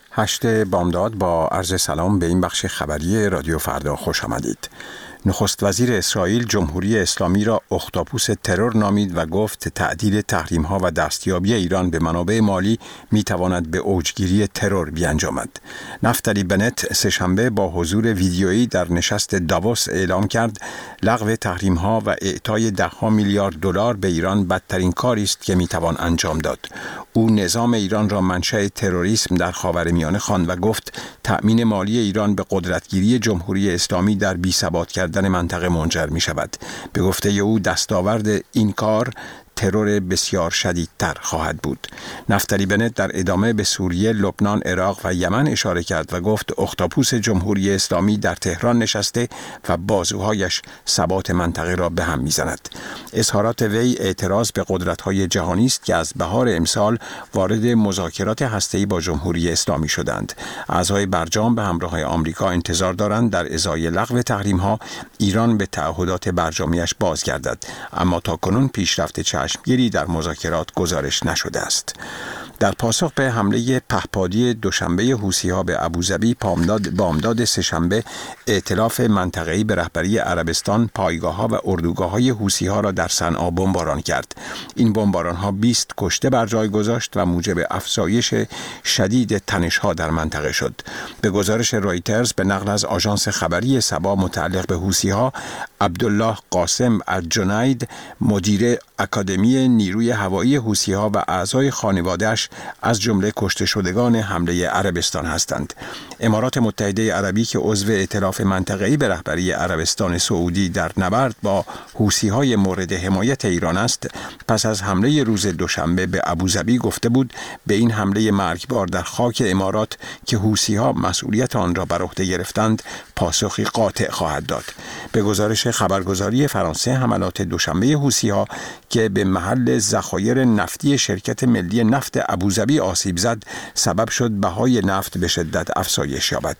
8 بامداد با عرض سلام به این بخش خبری رادیو فردا خوش آمدید. نخست وزیر اسرائیل جمهوری اسلامی را اختاپوس ترور نامید و گفت تعدیل تحریم‌ها و دستیابی ایران به منابع مالی می‌تواند به اوجگیری ترور بیانجامد. نفتالی بنت سه‌شنبه با حضور ویدیویی در نشست داووس اعلام کرد لغو تحریم‌ها و اعطای ده‌ها میلیارد دلار به ایران بدترین کاری است که می‌توان انجام داد. او نظام ایران را منشأ تروریسم در خاورمیانه خواند و گفت تأمین مالی ایران به قدرتگیری جمهوری اسلامی در بی‌ثبات کردن منطقه منجر می شود. به گفته او دستاورد این کار ترور بسیار شدیدتر خواهد بود. نفتالی بنت در ادامه به سوریه، لبنان، عراق و یمن اشاره کرد و گفت اختاپوس جمهوری اسلامی در تهران نشسته و بازوهایش ثبات منطقه را به هم می‌زند. اظهارات وی اعتراض به قدرت‌های جهانی است که از بهار امسال وارد مذاکرات هسته‌ای با جمهوری اسلامی شدند. اعضای برجام به همراه آمریکا انتظار دارند در ازای لغو تحریم‌ها ایران به تعهدات برجامیش بازگردد، اما تاکنون پیشرفت چشمگیری در مذاکرات گزارش نشده است. در پاسخ به حمله پهپادی دوشنبه حوثی‌ها به ابوظبی بامداد سه‌شنبه ائتلاف منطقه‌ای به رهبری عربستان پایگاه‌ها و اردوگاه‌های حوثی‌ها را در صنعا بمباران کرد. این بمباران‌ها 20 کشته بر جای گذاشت و موجب افزایش شدید تنش‌ها در منطقه شد. به گزارش رویترز به نقل از آژانس خبری سبا متعلق به حوثی‌ها، عبدالله قاسم الجنید مدیر اکادمی نیروی هوایی حوثی‌ها و اعضای خانواده‌اش از جمله کشته شدگان حمله عربستان هستند. امارات متحده عربی که عضو ائتلاف منطقه‌ای به رهبری عربستان سعودی در نبرد با حوثی‌های مورد حمایت ایران است، پس از حمله روز دوشنبه به ابوظبی گفته بود به این حمله مرگبار در خاک امارات که حوثی‌ها مسئولیت آن را بر عهده گرفتند پاسخی قاطع خواهد داد. به گزارش خبرگزاری فرانسه، حملات دوشنبه حوثی‌ها که به محل ذخایر نفتی شرکت ملی نفت ابوظبی آسیب زد، سبب شد بهای نفت به شدت افزایش یابد.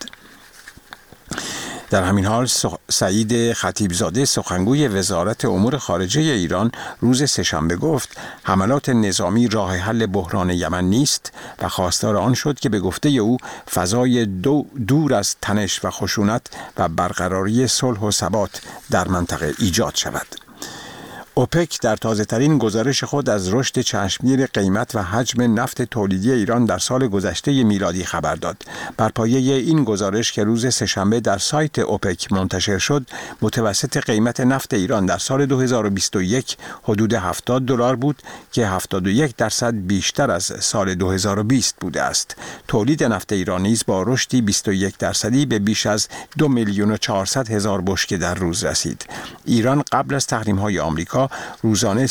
در همین حال سعید خطیبزاده سخنگوی وزارت امور خارجه ایران روز سه‌شنبه گفت حملات نظامی راه حل بحران یمن نیست و خواستار آن شد که به گفته او فضای دور از تنش و خشونت و برقراری صلح و ثبات در منطقه ایجاد شود. اوپک در تازه‌ترین گزارش خود از رشد چشمگیر قیمت و حجم نفت تولیدی ایران در سال گذشته میلادی خبر داد. بر پایه این گزارش که روز سه‌شنبه در سایت اوپک منتشر شد، متوسط قیمت نفت ایران در سال 2021 حدود $70 بود که 71% بیشتر از سال 2020 بوده است. تولید نفت ایران نیز با رشدی 21% به بیش از 2,400,000 بشکه در روز رسید. ایران قبل از تحریم‌های آمریکا روزانه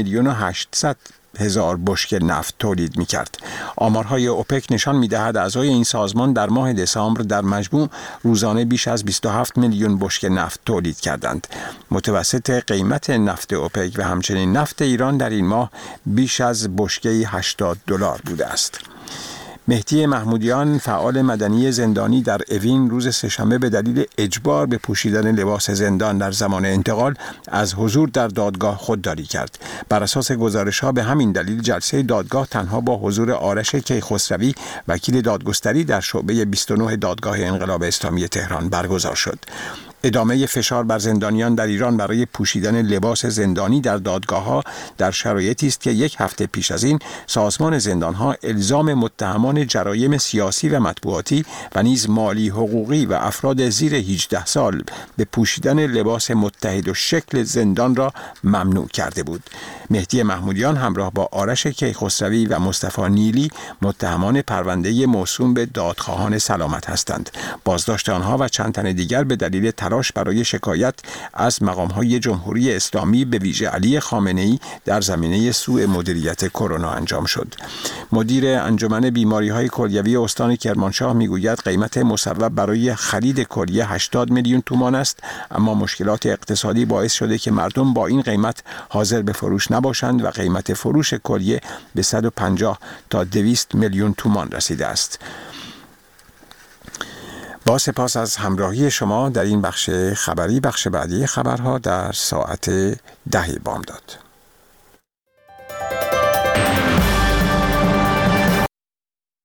3,800,000 بشکه نفت تولید می‌کرد. آمارهای اوپک نشان می‌دهد اعضای این سازمان در ماه دسامبر در مجموع روزانه بیش از 27 میلیون بشکه نفت تولید کردند. متوسط قیمت نفت اوپک و همچنین نفت ایران در این ماه بیش از بشکه $80 بوده است. مهدی محمودیان فعال مدنی زندانی در اوین روز سه‌شنبه به دلیل اجبار به پوشیدن لباس زندان در زمان انتقال از حضور در دادگاه خودداری کرد. بر اساس گزارش‌ها به همین دلیل جلسه دادگاه تنها با حضور آرش کیخسروی وکیل دادگستری در شعبه 29 دادگاه انقلاب اسلامی تهران برگزار شد. ادامه فشار بر زندانیان در ایران برای پوشیدن لباس زندانی در دادگاه‌ها در شرایطی است که یک هفته پیش از این سازمان زندان‌ها الزام متهمان جرایم سیاسی و مطبوعاتی و نیز مالی حقوقی و افراد زیر 18 سال به پوشیدن لباس متحد و شکل زندان را ممنوع کرده بود. مهدی محمودیان همراه با آرش کیخسروی و مصطفی نیلی متهمان پرونده موسوم به دادخواهان سلامت هستند. بازداشت آنها و چند تن دیگر به دلیل تلاش برای شکایت از مقام‌های جمهوری اسلامی به ویژه علی خامنه‌ای در زمینه سوء مدیریت کرونا انجام شد. مدیر انجمن بیماری‌های کلیوی استان کرمانشاه میگوید قیمت مصوب برای خرید کلیه 80 میلیون تومان است، اما مشکلات اقتصادی باعث شده که مردم با این قیمت حاضر به فروش نباشند و قیمت فروش کلیه به 150 تا 200 میلیون تومان رسیده است. با سپاس از همراهی شما در این بخش خبری. بخش بعدی خبرها در ساعت 10 بامداد.